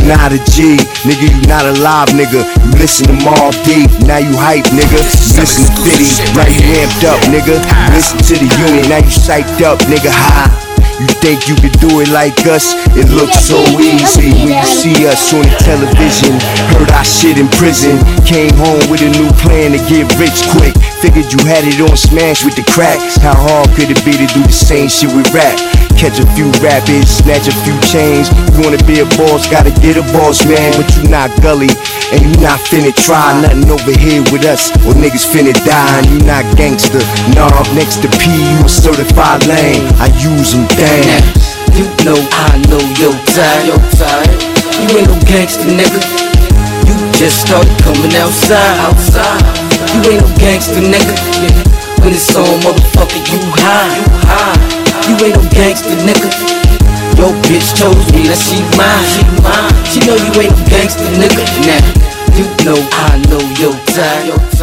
not a G, nigga, you not alive, nigga. You listen to Mobb Deep, now you hype, nigga. You listen to 50, now you amped up, nigga. You listen to the unit, now you psyched up, nigga. Ha. You think you could do it like us? It looks so easy when you see us on the television. Heard our shit in prison. Came home with a new plan to get rich quick. Figured you had it on smash with the crack. How hard could it be to do the same shit with rap? Catch a few rabbits, snatch a few chains. You wanna be a boss, gotta get a boss, man. But you not gully, and you not finna try nothing over here with us, or niggas finna die. And you not gangster, nah, next to P, you a certified lame. I use them, damn. You know I know you're tired. You ain't no gangster, nigga. You just started coming outside. You ain't no gangster, nigga. When it's on, motherfucker, you high. You ain't no gangster, nigga. Your bitch chose me, that she mine. She know you ain't no gangster, nigga. Now, you know I know you're tired.